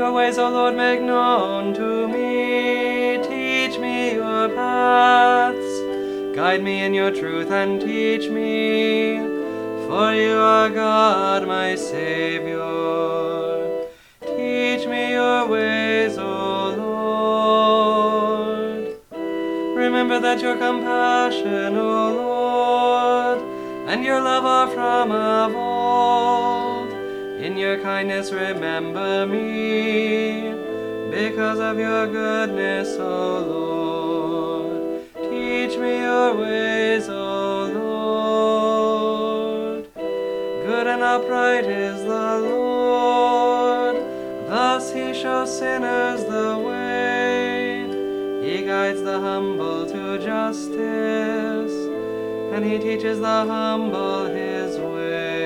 Your ways, O Lord, make known to me. Teach me your paths. Guide me in your truth and teach me. For you are God, my Savior. Teach me your ways, O Lord. Remember that your compassion, O Lord, and your love are from of old. In your kindness remember me, because of your goodness, O Lord. Teach me your ways, O Lord. Good and upright is the Lord, thus he shows sinners the way. He guides the humble to justice, and he teaches the humble his way.